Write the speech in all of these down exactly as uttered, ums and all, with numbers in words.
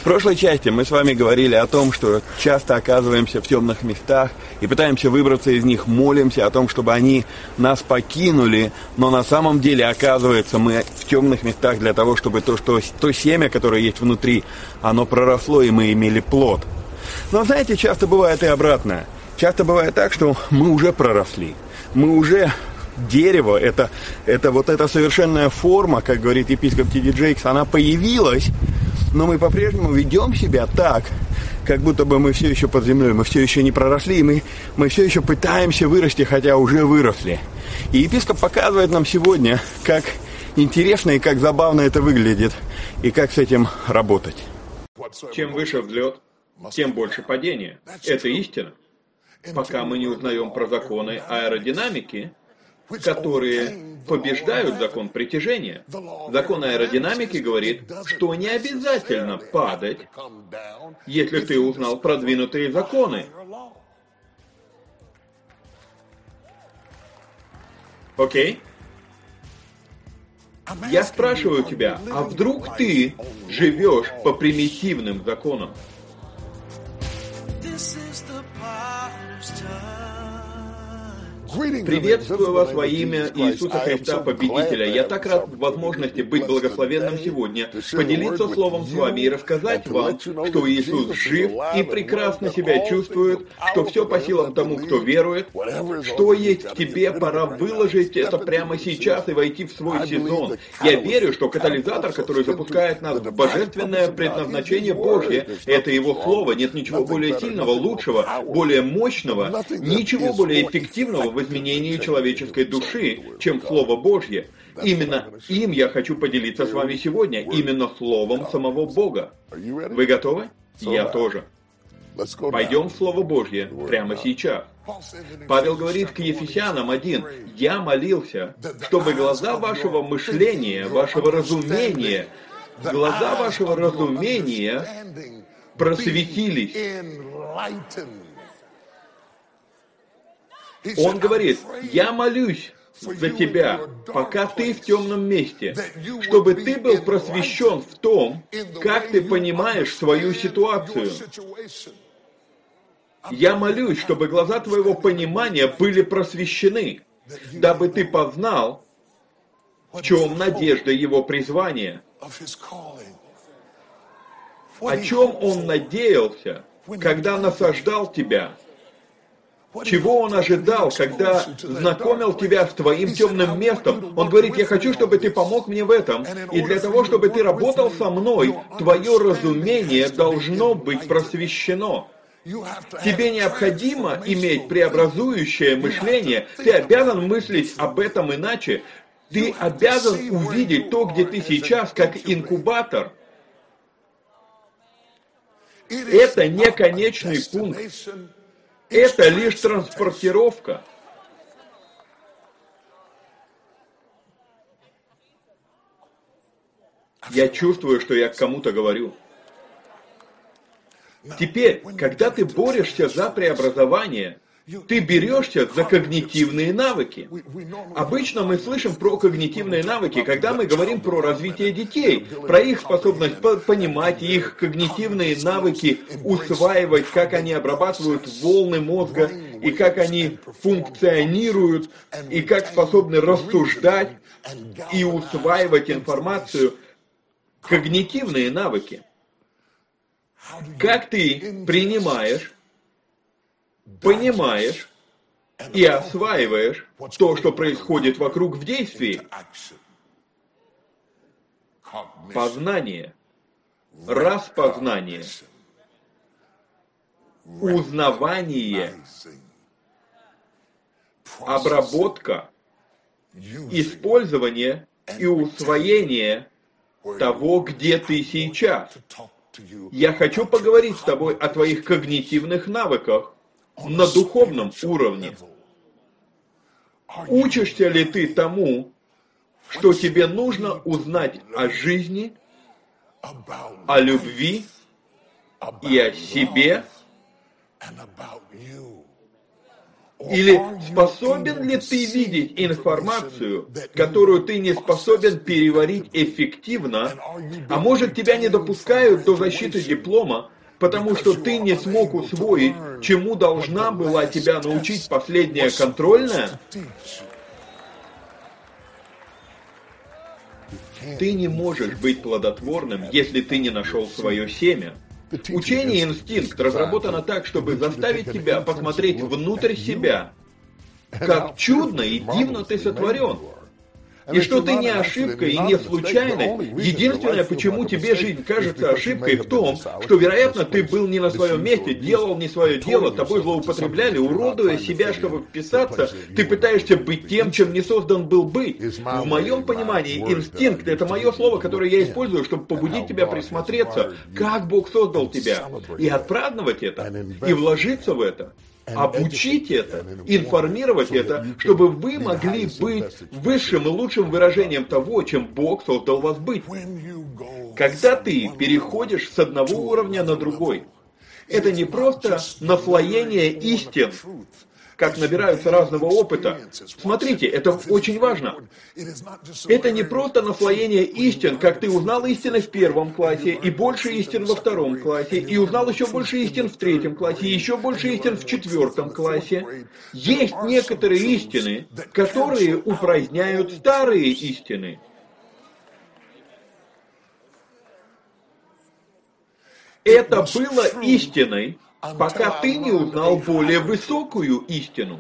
В прошлой части мы с вами говорили о том, что часто оказываемся в темных местах и пытаемся выбраться из них, молимся о том, чтобы они нас покинули, но на самом деле, оказывается, мы в темных местах для того, чтобы то, что, то семя, которое есть внутри, оно проросло и мы имели плод. Но знаете, часто бывает и обратное. Часто бывает так, что мы уже проросли, мы уже... Дерево, это, это вот эта совершенная форма, как говорит епископ Ти Ди Джейкс, она появилась, но мы по-прежнему ведем себя так, как будто бы мы все еще под землей, мы все еще не проросли, и мы, мы все еще пытаемся вырасти, хотя уже выросли. И епископ показывает нам сегодня, как интересно и как забавно это выглядит, и как с этим работать. Чем выше взлет, тем больше падения. Это истина. Пока мы не узнаем про законы аэродинамики, которые побеждают закон притяжения. Закон аэродинамики говорит, что не обязательно падать, если ты узнал продвинутые законы. Окей? Я спрашиваю тебя, а вдруг ты живешь по примитивным законам? Приветствую вас во имя Иисуса Христа Победителя. Я так рад возможности быть благословенным сегодня, поделиться Словом с вами и рассказать вам, что Иисус жив и прекрасно себя чувствует, что все по силам тому, кто верует, что есть в тебе, пора выложить это прямо сейчас и войти в свой сезон. Я верю, что катализатор, который запускает нас в божественное предназначение Божье, это Его Слово. Нет ничего более сильного, лучшего, более мощного, ничего более эффективного в изменении человеческой души, чем Слово Божье. Именно им я хочу поделиться с вами сегодня, именно Словом самого Бога. Вы готовы? Я тоже. Пойдем в Слово Божье прямо сейчас. Павел говорит к Ефесянам один: «Я молился, чтобы глаза вашего мышления, вашего разумения, глаза вашего разумения просветились». Он говорит: «Я молюсь за тебя, пока ты в темном месте, чтобы ты был просвещен в том, как ты понимаешь свою ситуацию. Я молюсь, чтобы глаза твоего понимания были просвещены, дабы ты познал, в чем надежда его призвания». О чем он надеялся, когда насаждал тебя? Чего он ожидал, когда знакомил тебя с твоим темным местом? Он говорит: «Я хочу, чтобы ты помог мне в этом. И для того, чтобы ты работал со мной, твое разумение должно быть просвещено». Тебе необходимо иметь преобразующее мышление. Ты обязан мыслить об этом иначе. Ты обязан увидеть то, где ты сейчас, как инкубатор. Это не конечный пункт. Это лишь транспортировка. Я чувствую, что я к кому-то говорю. Теперь, когда ты борешься за преобразование, ты берешься за когнитивные навыки. Обычно мы слышим про когнитивные навыки, когда мы говорим про развитие детей, про их способность понимать, их когнитивные навыки усваивать, как они обрабатывают волны мозга, и как они функционируют, и как способны рассуждать и усваивать информацию. Когнитивные навыки. Как ты принимаешь, понимаешь и осваиваешь то, что происходит вокруг в действии. Познание, распознание, узнавание, обработка, использование и усвоение того, где ты сейчас. Я хочу поговорить с тобой о твоих когнитивных навыках на духовном уровне. Учишься ли ты тому, что тебе нужно узнать о жизни, о любви и о себе? Или способен ли ты видеть информацию, которую ты не способен переварить эффективно, а может тебя не допускают до защиты диплома, потому что ты не смог усвоить, чему должна была тебя научить последняя контрольная? Ты не можешь быть плодотворным, если ты не нашел свое семя. Учение «Инстинкт» разработано так, чтобы заставить тебя посмотреть внутрь себя, как чудно и дивно ты сотворен. И что ты не ошибка и не случайность. Единственное, почему тебе жизнь кажется ошибкой, в том, что, вероятно, ты был не на своем месте, делал не свое дело, тобой злоупотребляли, уродуя себя, чтобы вписаться, ты пытаешься быть тем, чем не создан был быть. В моем понимании, инстинкт — это мое слово, которое я использую, чтобы побудить тебя присмотреться, как Бог создал тебя, и отпраздновать это, и вложиться в это. Обучить это, информировать это, чтобы вы могли быть высшим и лучшим выражением того, чем Бог создал вас быть. Когда ты переходишь с одного уровня на другой, это не просто наслоение истин, как набираются разного опыта. Смотрите, это очень важно. Это не просто наслоение истин, как ты узнал истины в первом классе, и больше истин во втором классе, и узнал еще больше истин в третьем классе, и еще больше истин в четвертом классе. Есть некоторые истины, которые упраздняют старые истины. Это было истиной, пока ты не узнал более высокую истину.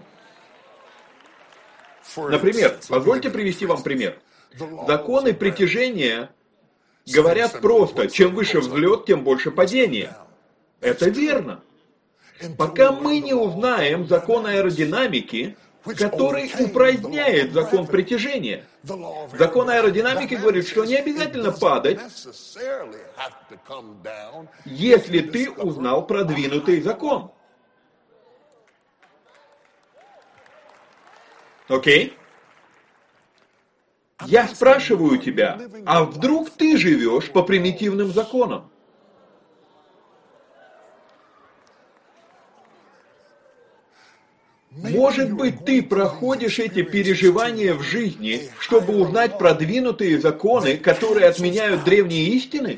Например, позвольте привести вам пример. Законы притяжения говорят просто, чем выше взлет, тем больше падение. Это верно. Пока мы не узнаем закон аэродинамики, который упраздняет закон притяжения. Закон аэродинамики говорит, что не обязательно падать, если ты узнал продвинутый закон. Окей? Я спрашиваю тебя, а вдруг ты живешь по примитивным законам? Может быть, ты проходишь эти переживания в жизни, чтобы узнать продвинутые законы, которые отменяют древние истины?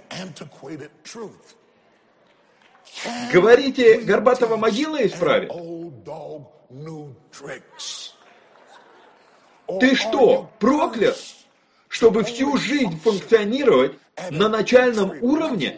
Говорите, Горбатова могила исправит? Ты что, проклят, чтобы всю жизнь функционировать на начальном уровне?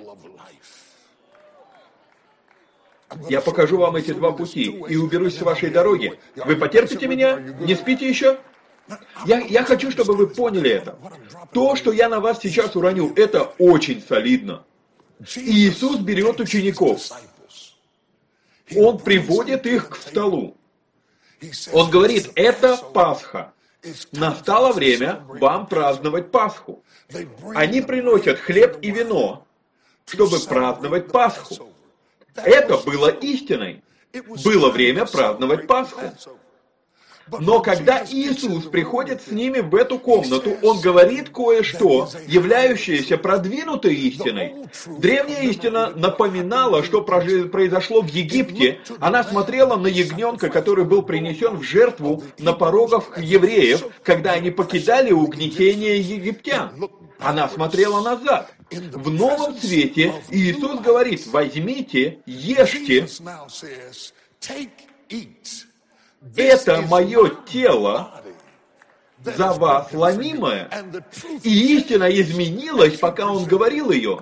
Я покажу вам эти два пути и уберусь с вашей дороги. Вы потерпите меня? Не спите еще? Я, я хочу, чтобы вы поняли это. То, что я на вас сейчас уроню, это очень солидно. И Иисус берет учеников. Он приводит их к столу. Он говорит, это Пасха. Настало время вам праздновать Пасху. Они приносят хлеб и вино, чтобы праздновать Пасху. Это было истиной. Было время праздновать Пасху. Но когда Иисус приходит с ними в эту комнату, Он говорит кое-что, являющееся продвинутой истиной. Древняя истина напоминала, что произошло в Египте. Она смотрела на ягненка, который был принесен в жертву на порогах евреев, когда они покидали угнетение египтян. Она смотрела назад. В новом свете Иисус говорит, возьмите, ешьте. Это мое тело за вас ломимое. И истина изменилась, пока он говорил ее.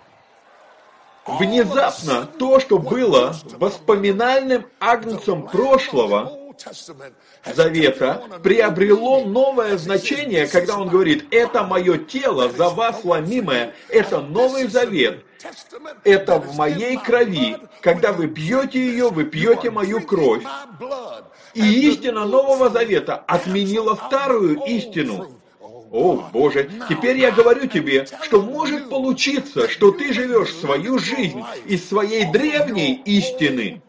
Внезапно то, что было воспоминальным агнцем прошлого Завета, приобрело новое значение, когда он говорит, это мое тело за вас ломимое, это Новый Завет. Это в моей крови. Когда вы пьете ее, вы пьете мою кровь. И истина Нового Завета отменила старую истину. О, Боже, теперь я говорю тебе, что может получиться, что ты живешь свою жизнь из своей древней истины.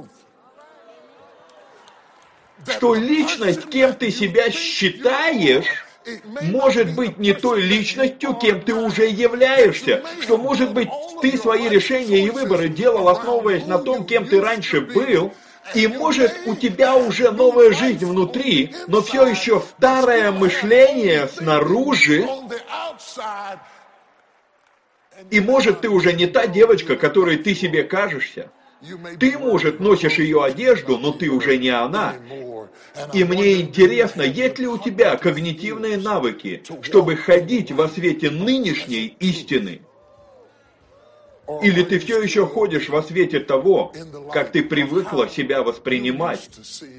Что личность, кем ты себя считаешь, может быть не той личностью, кем ты уже являешься. Что, может быть, ты свои решения и выборы делал, основываясь на том, кем ты раньше был, И может у тебя уже новая жизнь внутри, но все еще старое мышление снаружи. И может ты уже не та девочка, которой ты себе кажешься. Ты, может, носишь ее одежду, но ты уже не она. И мне интересно, есть ли у тебя когнитивные навыки, чтобы ходить во свете нынешней истины? Или ты все еще ходишь во свете того, как ты привыкла себя воспринимать?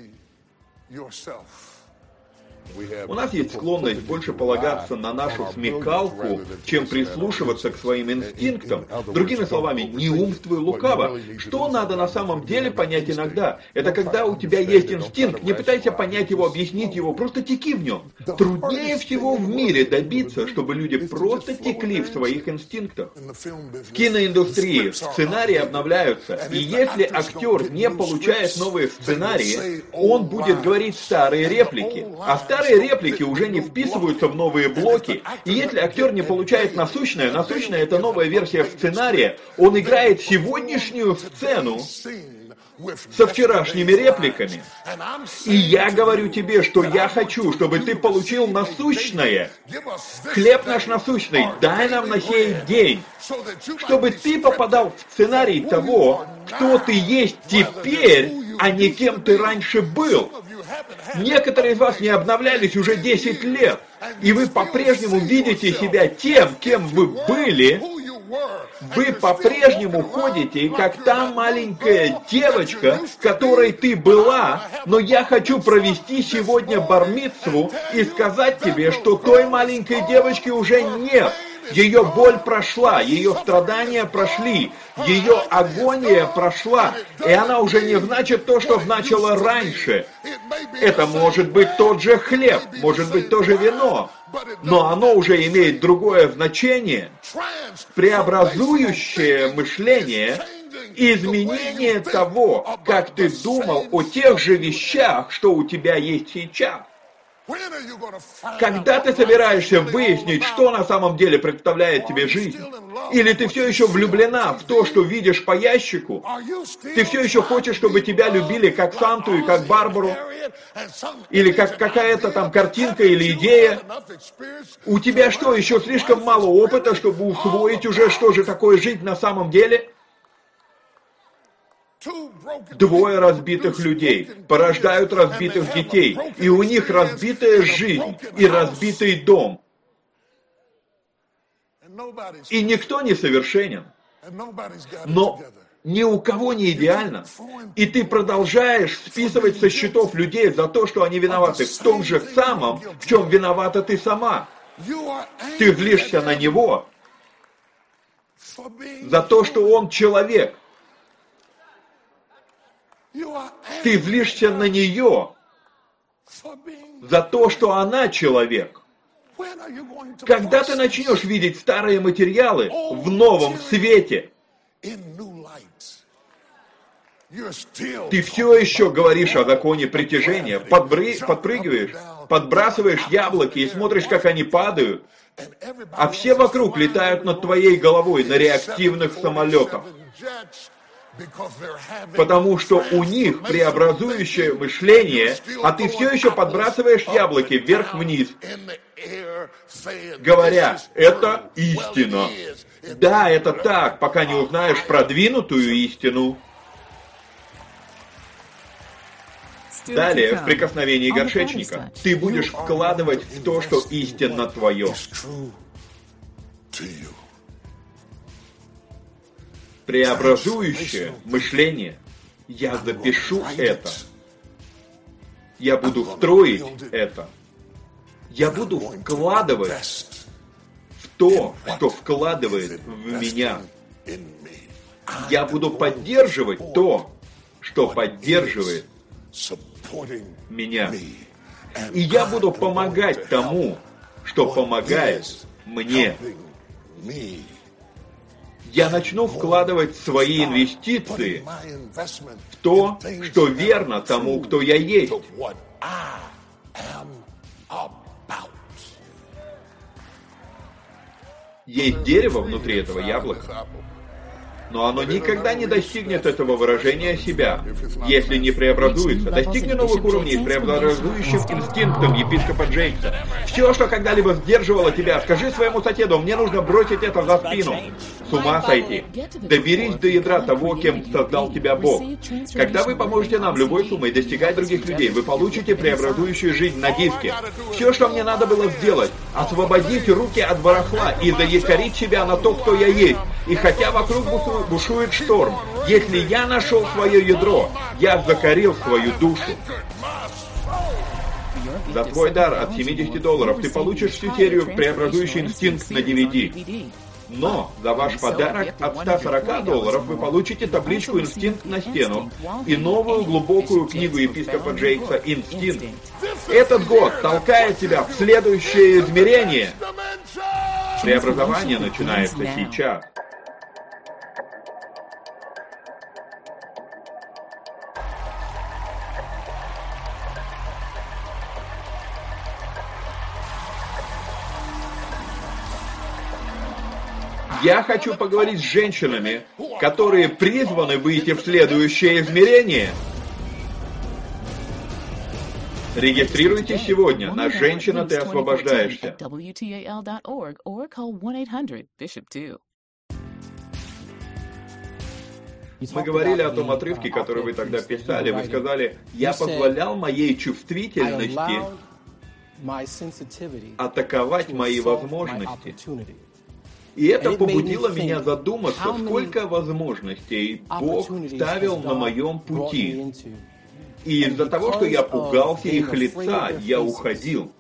У нас есть склонность больше полагаться на нашу смекалку, чем прислушиваться к своим инстинктам. Другими словами, не умствуй лукаво. Что надо на самом деле понять иногда? Это когда у тебя есть инстинкт, не пытайся понять его, объяснить его, просто теки в нем. Труднее всего в мире добиться, чтобы люди просто текли в своих инстинктах. В киноиндустрии сценарии обновляются, и если актер не получает новые сценарии, он будет говорить старые реплики. А старые реплики уже не вписываются в новые блоки. И если актер не получает насущное, насущное — это новая версия сценария, он играет сегодняшнюю сцену со вчерашними репликами. И я говорю тебе, что я хочу, чтобы ты получил насущное. Хлеб наш насущный, дай нам на сей день. Чтобы ты попадал в сценарий того, кто ты есть теперь, а не кем ты раньше был. Некоторые из вас не обновлялись уже десять лет, и вы по-прежнему видите себя тем, кем вы были. Вы по-прежнему ходите, как та маленькая девочка, которой ты была, но я хочу провести сегодня бар-мицву и сказать тебе, что той маленькой девочки уже нет. Ее боль прошла, ее страдания прошли, ее агония прошла, и она уже не значит то, что значило раньше. Это может быть тот же хлеб, может быть то же вино, но оно уже имеет другое значение. Преобразующее мышление, изменение того, как ты думал о тех же вещах, что у тебя есть сейчас. Когда ты собираешься выяснить, что на самом деле представляет тебе жизнь? Или ты все еще влюблена в то, что видишь по ящику? Ты все еще хочешь, чтобы тебя любили как Санту и как Барбару? Или как какая-то там картинка или идея? У тебя что, еще слишком мало опыта, чтобы усвоить уже, что же такое жить на самом деле? Двое разбитых людей порождают разбитых детей, и у них разбитая жизнь и разбитый дом. И никто не совершенен, но ни у кого не идеально. И ты продолжаешь списывать со счетов людей за то, что они виноваты в том же самом, в чем виновата ты сама. Ты злишься на него за то, что он человек. Ты злишься на нее за то, что она человек. Когда ты начнешь видеть старые материалы в новом свете, ты все еще говоришь о законе притяжения, подбры... подпрыгиваешь, подбрасываешь яблоки и смотришь, как они падают, а все вокруг летают над твоей головой на реактивных самолетах. Потому что у них преобразующее мышление, а ты все еще подбрасываешь яблоки вверх-вниз, говоря, это истина. Да, это так, пока не узнаешь продвинутую истину. Далее, в прикосновении горшечника, ты будешь вкладывать в то, что истинно твое. Преобразующее мышление. Я запишу это. Я буду строить это. Я буду вкладывать в то, что вкладывает в меня. Я буду поддерживать то, что поддерживает меня. И я буду помогать тому, что помогает мне. Я начну вкладывать свои инвестиции в то, что верно тому, кто я есть. Есть дерево внутри этого яблока. Но оно никогда не достигнет этого выражения себя, если не преобразуется. Достигни новых уровней с преобразующим инстинктом епископа Джейкса. Все, что когда-либо сдерживало тебя, скажи своему соседу: мне нужно бросить это за спину. С ума сойти. Доберись до ядра того, кем создал тебя Бог. Когда вы поможете нам любой суммой достигать других людей, вы получите преобразующую жизнь на диске. Все, что мне надо было сделать, освободить руки от барахла и заякорить себя на то, кто я есть. И хотя вокруг бушует шторм, если я нашел свое ядро, я закорил свою душу. За твой дар от семидесяти долларов ты получишь всю серию «Преобразующий инстинкт» на ди ви ди. Но за ваш подарок от ста сорока долларов вы получите табличку «Инстинкт» на стену и новую глубокую книгу епископа Джейкса «Инстинкт». Этот год толкает тебя в следующее измерение. Преобразование начинается сейчас. Я хочу поговорить с женщинами, которые призваны выйти в следующее измерение. Регистрируйтесь сегодня на «Женщина, ты освобождаешься». Мы говорили о том отрывке, который вы тогда писали. Вы сказали: «Я позволял моей чувствительности атаковать мои возможности». И это побудило меня задуматься, сколько возможностей Бог ставил на моем пути. И из-за того, что я пугался их лица, я уходил.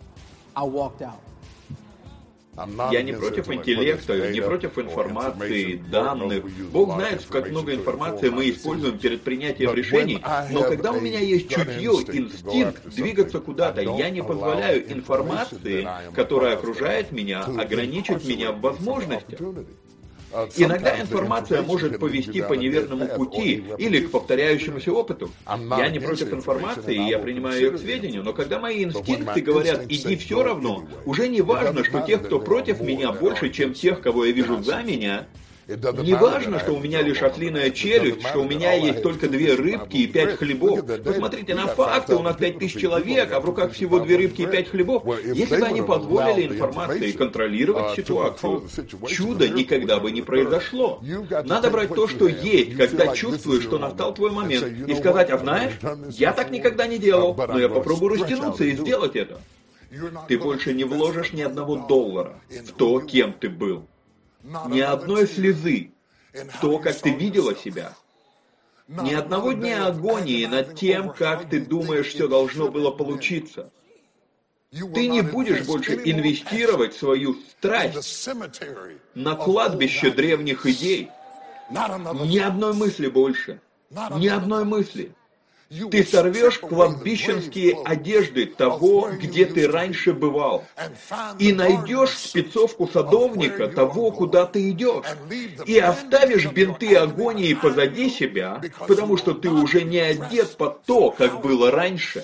Я не против интеллекта, не против информации, данных. Бог знает, как много информации мы используем перед принятием решений, но когда у меня есть чутье, инстинкт двигаться куда-то, я не позволяю информации, которая окружает меня, ограничить меня в возможностях. Иногда информация может повести по неверному пути или к повторяющемуся опыту. Я не против информации, и я принимаю ее к сведению, но когда мои инстинкты говорят «иди все равно», уже не важно, что тех, кто против меня, больше, чем тех, кого я вижу за меня. Не важно, что у меня лишь ослиная челюсть, что у меня есть только две рыбки и пять хлебов. Посмотрите на факты, у нас пять тысяч человек, а в руках всего две рыбки и пять хлебов. Если бы они позволили информации контролировать ситуацию, чудо никогда бы не произошло. Надо брать то, что есть, когда чувствуешь, что настал твой момент, и сказать: а знаешь, я так никогда не делал, но я попробую растянуться и сделать это. Ты больше не вложишь ни одного доллара в то, кем ты был. Ни одной слезы в то, как ты видела себя. Ни одного дня агонии над тем, как ты думаешь, все должно было получиться. Ты не будешь больше инвестировать свою страсть на кладбище древних идей. Ни одной мысли больше. Ни одной мысли. Ты сорвешь кладбищенские одежды того, где ты раньше бывал, и найдешь спецовку садовника того, куда ты идешь, и оставишь бинты агонии позади себя, потому что ты уже не одет под то, как было раньше.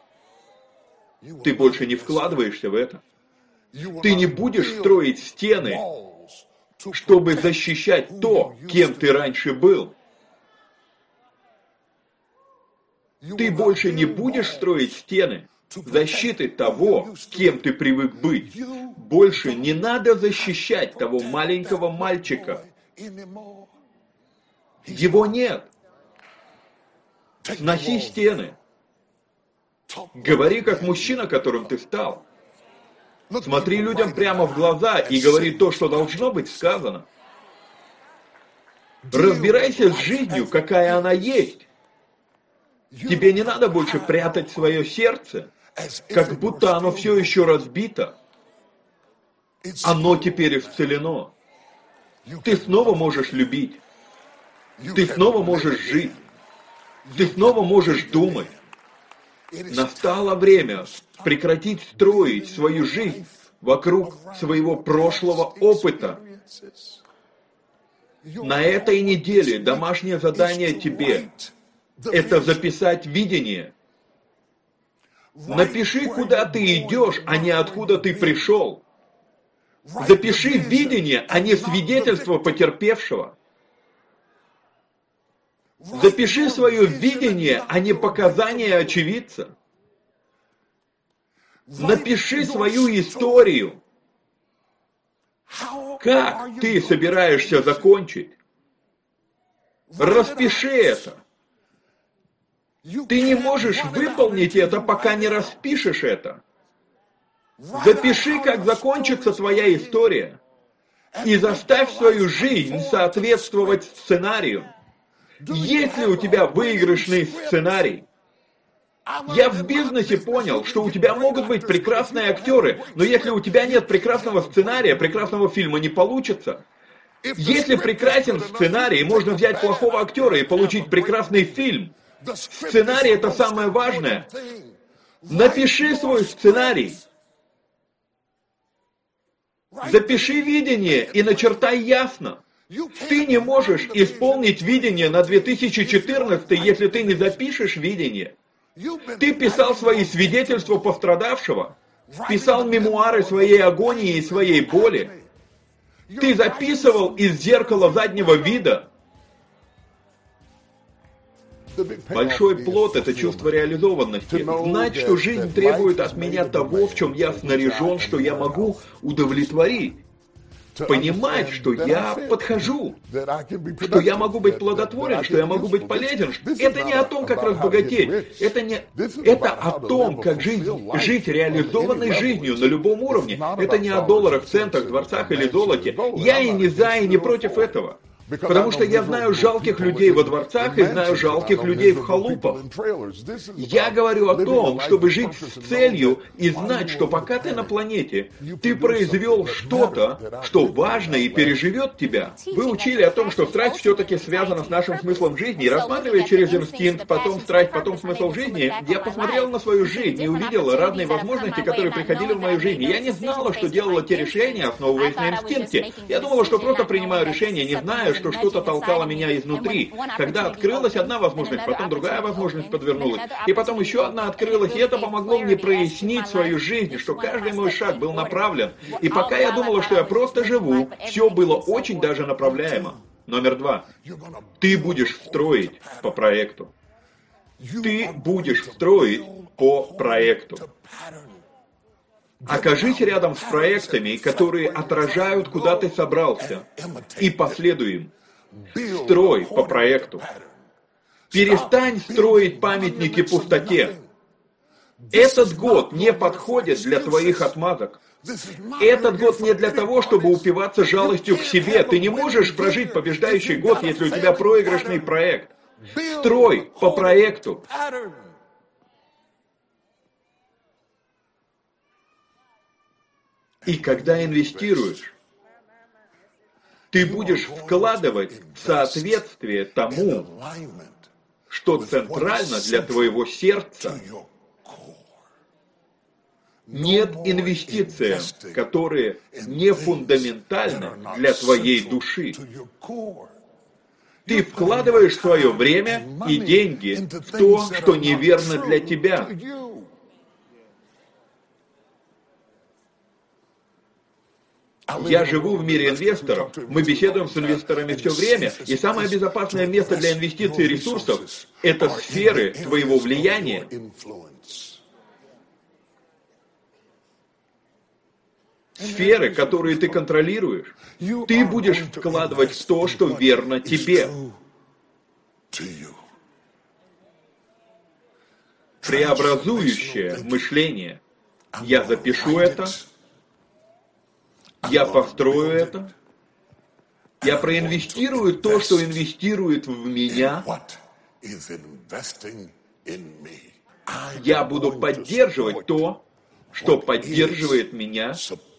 Ты больше не вкладываешься в это. Ты не будешь строить стены, чтобы защищать то, кем ты раньше был. Ты больше не будешь строить стены защиты того, кем ты привык быть. Больше не надо защищать того маленького мальчика. Его нет. Сноси стены. Говори как мужчина, которым ты стал. Смотри людям прямо в глаза и говори то, что должно быть сказано. Разбирайся с жизнью, какая она есть. Тебе не надо больше прятать свое сердце, как будто оно все еще разбито. Оно теперь исцелено. Ты снова можешь любить. Ты снова можешь жить. Ты снова можешь думать. Настало время прекратить строить свою жизнь вокруг своего прошлого опыта. На этой неделе домашнее задание тебе – это записать видение. Напиши, куда ты идешь, а не откуда ты пришел. Запиши видение, а не свидетельство потерпевшего. Запиши свое видение, а не показания очевидца. Напиши свою историю. Как ты собираешься закончить? Распиши это. Ты не можешь выполнить это, пока не распишешь это. Запиши, как закончится твоя история. И заставь свою жизнь соответствовать сценарию. Если у тебя выигрышный сценарий, я в бизнесе понял, что у тебя могут быть прекрасные актеры, но если у тебя нет прекрасного сценария, прекрасного фильма не получится. Если прекрасен сценарий, можно взять плохого актера и получить прекрасный фильм. Сценарий — это самое важное. Напиши свой сценарий. Запиши видение и начертай ясно. Ты не можешь исполнить видение на две тысячи четырнадцатый, если ты не запишешь видение. Ты писал свои свидетельства пострадавшего, писал мемуары своей агонии и своей боли. Ты записывал из зеркала заднего вида. Большой плод — это чувство реализованности. Знать, что жизнь требует от меня того, в чем я снаряжен, что я могу удовлетворить. Понимать, что я подхожу, что я могу быть плодотворен, что я могу быть полезен. Это не о том, как разбогатеть. Это, не, это о том, как жить, жить реализованной жизнью на любом уровне. Это не о долларах, центах, дворцах или золоте. Я и не за, и не против этого. Потому что я знаю жалких людей во дворцах и знаю жалких людей в халупах. Я говорю о том, чтобы жить с целью и знать, что пока ты на планете, ты произвел что-то, что важно и переживет тебя. Вы учили о том, что страсть все-таки связана с нашим смыслом жизни. И рассматривая через инстинкт, потом страсть, потом смысл жизни, я посмотрел на свою жизнь и увидел разные возможности, которые приходили в мою жизнь. И я не знала, что делала те решения, основываясь на инстинкте. Я думала, что просто принимаю решения, не зная, что что-то толкало меня изнутри. Когда открылась одна возможность, потом другая возможность подвернулась, и потом еще одна открылась, и это помогло мне прояснить свою жизнь, что каждый мой шаг был направлен. И пока я думала, что я просто живу, все было очень даже направляемо. Номер два. Ты будешь строить по проекту. Ты будешь строить по проекту. Окажись рядом с проектами, которые отражают, куда ты собрался, и последуй им. Строй по проекту. Перестань строить памятники пустоте. Этот год не подходит для твоих отмазок. Этот год не для того, чтобы упиваться жалостью к себе. Ты не можешь прожить побеждающий год, если у тебя проигрышный проект. Строй по проекту. И когда инвестируешь, ты будешь вкладывать в соответствие тому, что центрально для твоего сердца. Нет инвестиций, которые не фундаментальны для твоей души. Ты вкладываешь свое время и деньги в то, что неверно для тебя. Я живу в мире инвесторов, мы беседуем с инвесторами все время, и самое безопасное место для инвестиций и ресурсов – это сферы твоего влияния. Сферы, которые ты контролируешь. Ты будешь вкладывать в то, что верно тебе. Преобразующее мышление. Я запишу это. Я построю это. Я проинвестирую то, что инвестирует в меня. Я буду поддерживать то, что поддерживает меня.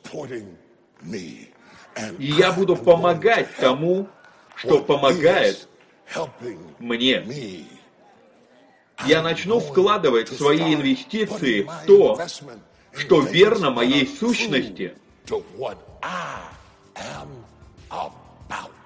И я буду помогать тому, что помогает мне. Я начну вкладывать свои инвестиции в то, что верно моей сущности. About.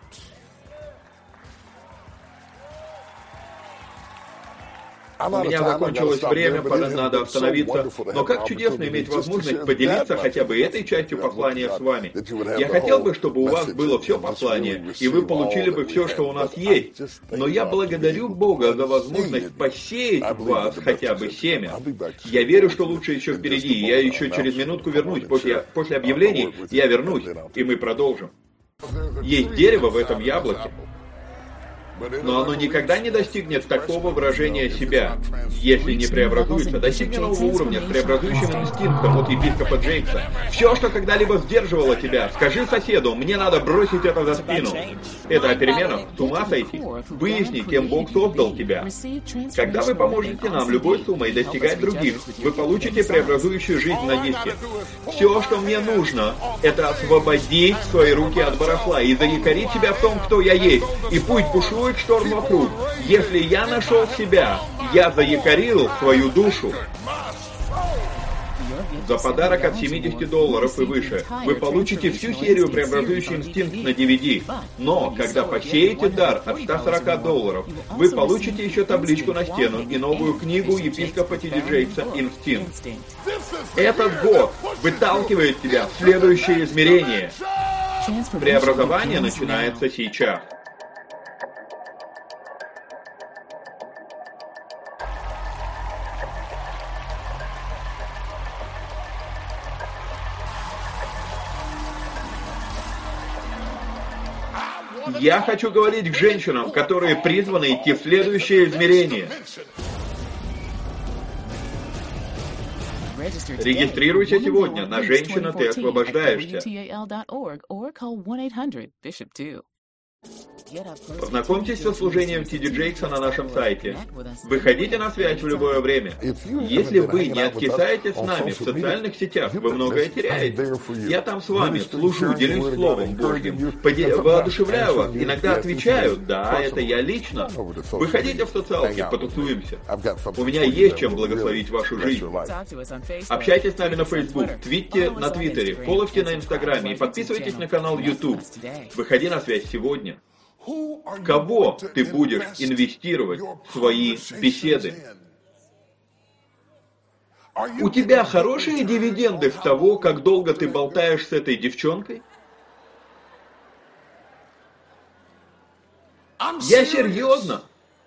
У меня закончилось время, пора, надо остановиться. Но как чудесно иметь возможность поделиться хотя бы этой частью послания с вами. Я хотел бы, чтобы у вас было все послание, и вы получили бы все, что у нас есть. Но я благодарю Бога за возможность посеять в вас хотя бы семя. Я верю, что лучше еще впереди. Я еще через минутку вернусь. После, после объявлений я вернусь, и мы продолжим. Есть дерево в этом яблоке. Но оно никогда не достигнет такого выражения себя, если не преобразуется. Достигнет нового уровня с преобразующим инстинктом от епископа Джейкса. Все, что когда-либо сдерживало тебя, скажи соседу, мне надо бросить это за спину. Это о переменах, с ума сойти. Выясни, кем Бог создал тебя. Когда вы поможете нам любой суммой достигать других, вы получите преобразующую жизнь на диске. Все, что мне нужно, это освободить свои руки от барахла и заякорить себя в том, кто я есть. И пусть бушует шторм вокруг. Если я нашел себя, я заякорил свою душу. За подарок от семидесяти долларов и выше вы получите всю серию «Преобразующий инстинкт» на ди ви ди. Но, когда посеете дар от ста сорока долларов, вы получите еще табличку на стену и новую книгу епископа Ти Ди Джейкса «Инстинкт». Этот год выталкивает тебя в следующее измерение. Преобразование начинается сейчас. Я хочу говорить к женщинам, которые призваны идти в следующее измерение. Регистрируйся сегодня на «Женщина, ты освобождаешься». Познакомьтесь со служением Ти Ди Джейкса на нашем сайте. Выходите на связь в любое время. Если вы не откисаете с нами в социальных сетях, вы многое теряете. Я там с вами служу, делюсь Словом Божьим, поде- воодушевляю вас, иногда отвечаю, да, это я лично. Выходите в социалки, потусуемся. У меня есть чем благословить вашу жизнь. Общайтесь с нами на Facebook, твитте на Твиттере, фолловьте на Инстаграме и подписывайтесь на канал YouTube. Выходи на связь сегодня. В кого ты будешь инвестировать в свои беседы? У тебя хорошие дивиденды с того, как долго ты болтаешь с этой девчонкой? Я серьезно.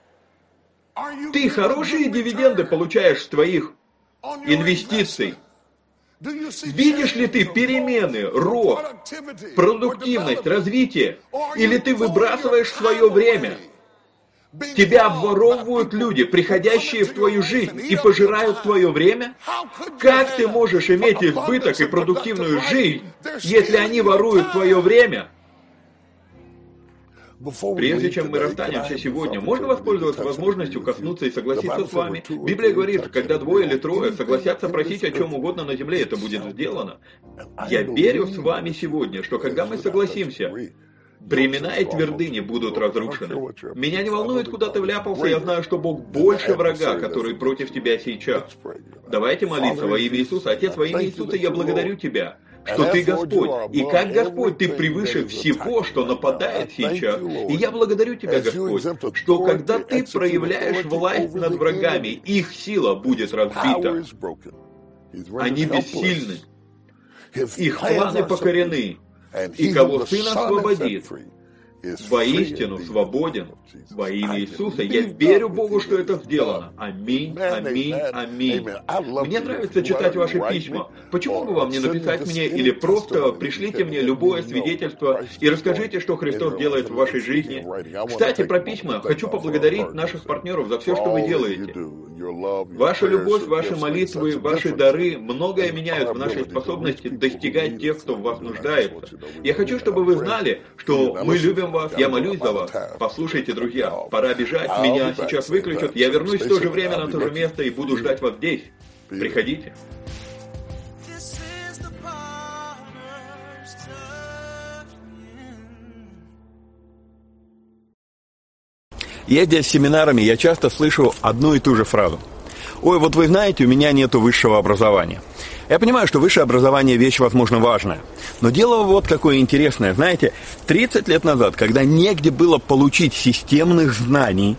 Ты хорошие дивиденды получаешь с твоих инвестиций? Видишь ли ты перемены, рост, продуктивность, развитие? Или ты выбрасываешь свое время? Тебя обворовывают люди, приходящие в твою жизнь, и пожирают твое время? Как ты можешь иметь избыток и продуктивную жизнь, если они воруют твое время? Прежде чем мы расстанемся сегодня, можно воспользоваться возможностью коснуться и согласиться с вами? Библия говорит, что когда двое или трое согласятся просить о чем угодно на земле, это будет сделано. Я верю с вами сегодня, что когда мы согласимся, бремена и твердыни будут разрушены. Меня не волнует, куда ты вляпался, я знаю, что Бог больше врага, который против тебя сейчас. Давайте молиться во имя Иисуса. Отец, во имя Иисуса я благодарю Тебя, что Ты Господь. И как Господь, Ты превыше всего, что нападает сейчас. И я благодарю Тебя, Господь, что когда Ты проявляешь власть над врагами, их сила будет разбита. Они бессильны. Их планы покорены. И кого Сын освободит, воистину свободен во имя Иисуса. Я верю Богу, что это сделано. Аминь, аминь, аминь. Мне нравится читать ваши письма. Почему бы вам не написать мне или просто пришлите мне любое свидетельство и расскажите, что Христос делает в вашей жизни. Кстати, про письма. Хочу поблагодарить наших партнеров за все, что вы делаете. Ваша любовь, ваши молитвы, ваши дары многое меняют в нашей способности достигать тех, кто в вас нуждается. Я хочу, чтобы вы знали, что мы любим вас, я молюсь за вас. Послушайте, друзья, пора бежать, меня сейчас выключат, я вернусь в то же время на то же место и буду ждать вас здесь. Приходите. Ездя с семинарами, я часто слышу одну и ту же фразу. «Ой, вот вы знаете, у меня нету высшего образования». Я понимаю, что высшее образование – вещь, возможно, важная. Но дело вот какое интересное. Знаете, тридцать лет назад, когда негде было получить системных знаний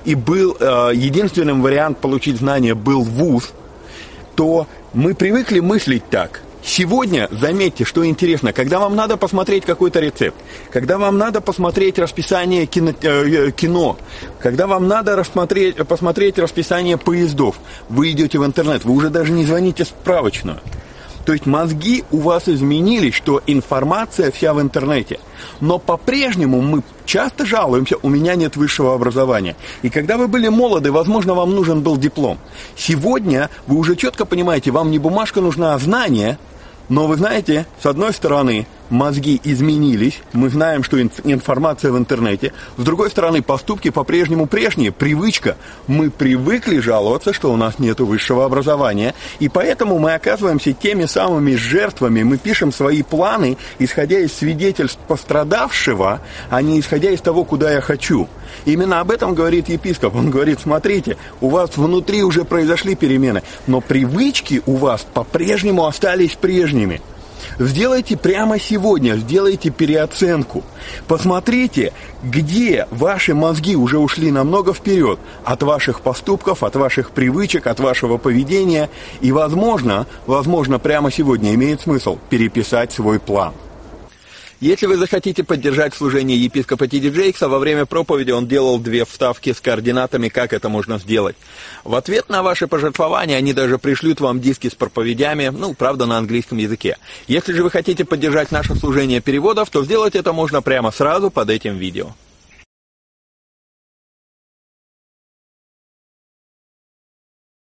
и был э, единственным вариант получить знания был вуз, то мы привыкли мыслить так. Сегодня, заметьте, что интересно, когда вам надо посмотреть какой-то рецепт, когда вам надо посмотреть расписание кино, э, кино когда вам надо рассмотреть, посмотреть расписание поездов, вы идете в интернет, вы уже даже не звоните в справочную. То есть мозги у вас изменились, что информация вся в интернете. Но по-прежнему мы часто жалуемся, у меня нет высшего образования. И когда вы были молоды, возможно, вам нужен был диплом. Сегодня вы уже четко понимаете, вам не бумажка нужна, а знание. Но вы знаете, с одной стороны, мозги изменились, мы знаем, что информация в интернете. С другой стороны, поступки по-прежнему прежние, привычка. Мы привыкли жаловаться, что у нас нет высшего образования, и поэтому мы оказываемся теми самыми жертвами. Мы пишем свои планы, исходя из свидетельств пострадавшего, а не исходя из того, куда я хочу. Именно об этом говорит епископ. Он говорит, смотрите, у вас внутри уже произошли перемены, но привычки у вас по-прежнему остались прежними. Сделайте прямо сегодня, сделайте переоценку. Посмотрите, где ваши мозги уже ушли намного вперед от ваших поступков, от ваших привычек, от вашего поведения. И, возможно, возможно, прямо сегодня имеет смысл переписать свой план. Если вы захотите поддержать служение епископа Ти Ди Джейкса, во время проповеди он делал две вставки с координатами, как это можно сделать. В ответ на ваши пожертвования они даже пришлют вам диски с проповедями, ну, правда, на английском языке. Если же вы хотите поддержать наше служение переводов, то сделать это можно прямо сразу под этим видео.